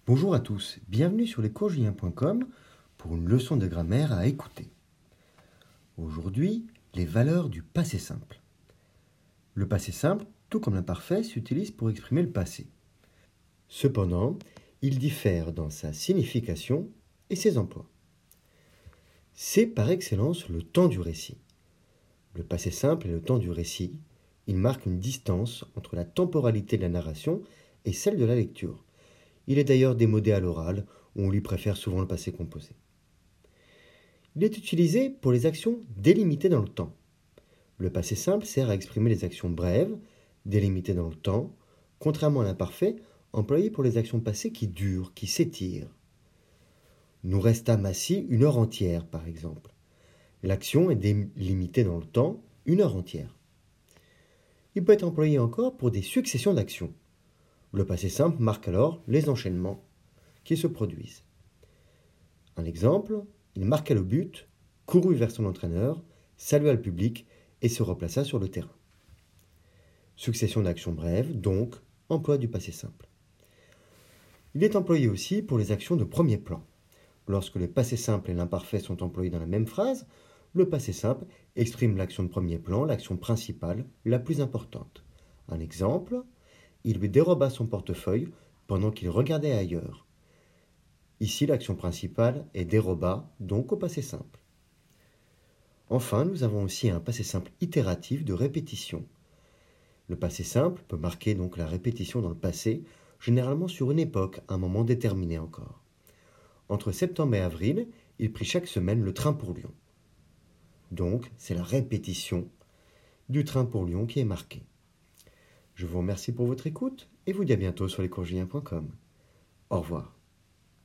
Bonjour à tous, bienvenue sur lescoursjulien.com pour une leçon de grammaire à écouter. Aujourd'hui, les valeurs du passé simple. Le passé simple, tout comme l'imparfait, s'utilise pour exprimer le passé. Cependant, il diffère dans sa signification et ses emplois. C'est par excellence le temps du récit. Le passé simple et le temps du récit, il marque une distance entre la temporalité de la narration et celle de la lecture. Il est d'ailleurs démodé à l'oral, où on lui préfère souvent le passé composé. Il est utilisé pour les actions délimitées dans le temps. Le passé simple sert à exprimer les actions brèves, délimitées dans le temps, contrairement à l'imparfait, employé pour les actions passées qui durent, qui s'étirent. Nous restâmes assis 1 heure entière, par exemple. L'action est délimitée dans le temps, 1 heure entière. Il peut être employé encore pour des successions d'actions. Le passé simple marque alors les enchaînements qui se produisent. Un exemple, il marqua le but, courut vers son entraîneur, salua le public et se replaça sur le terrain. Succession d'actions brèves, donc emploi du passé simple. Il est employé aussi pour les actions de premier plan. Lorsque le passé simple et l'imparfait sont employés dans la même phrase, le passé simple exprime l'action de premier plan, l'action principale, la plus importante. Un exemple, il lui déroba son portefeuille pendant qu'il regardait ailleurs. Ici, l'action principale est déroba, donc au passé simple. Enfin, nous avons aussi un passé simple itératif de répétition. Le passé simple peut marquer donc la répétition dans le passé, généralement sur une époque, un moment déterminé encore. Entre septembre et avril, il prit chaque semaine le train pour Lyon. Donc, c'est la répétition du train pour Lyon qui est marquée. Je vous remercie pour votre écoute et vous dis à bientôt sur lescoursjulien.com. Au revoir.